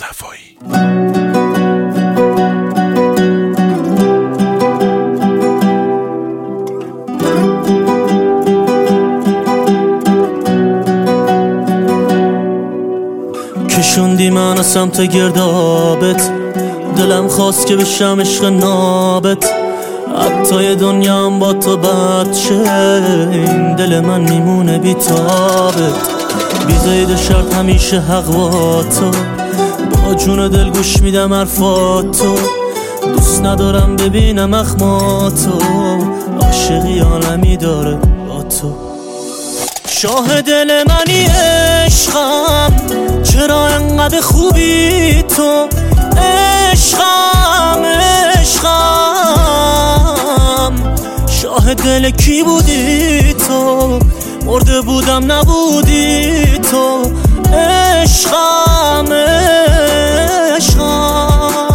صفایی. کشوندی منو سمت گردابت، دلم خواست که بشم عشق نابت. حتی یه دنیام با تو بد شه، این دل من میمونه بی تابت. بی زید شرط همیشه حق با تو، با جون دل گوش میدم حرفاتو. دوست ندارم ببینم اخماتو، عاشقی عالمی داره با تو. شاه دل منی عشقم، چرا انقدر خوبی تو؟ عشقم عشقم، شاه دل کی بودی تو؟ مرده بودم نبودی تو. عشقم عشقم.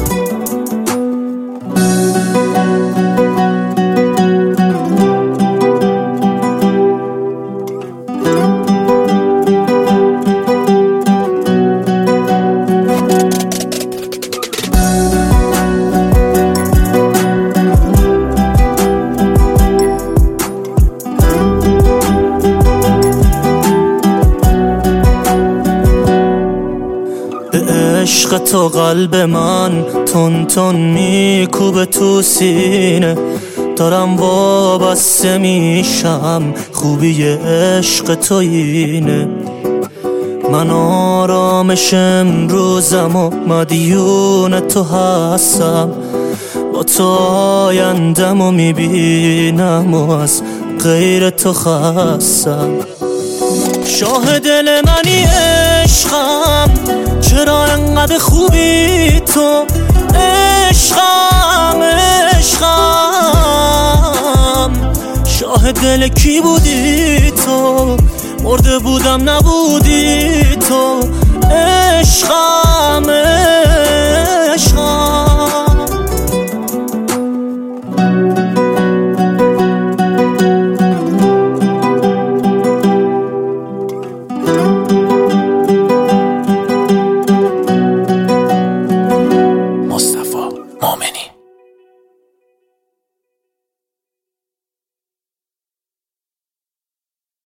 عشق تو قلب من تون تون میکوبه تو سینه، دارم وابسته میشم، خوبی عشق تو اینه. من آرامش امروزم و مدیون تو هستم، با تو آیندم و میبینم و از غیر تو خستم. شاه دل منی عشقم، چرا انقدر خوبی تو؟ عشقم عشقم، شاه دل کی بودی تو؟ مرده بودم نبودی تو. عشقم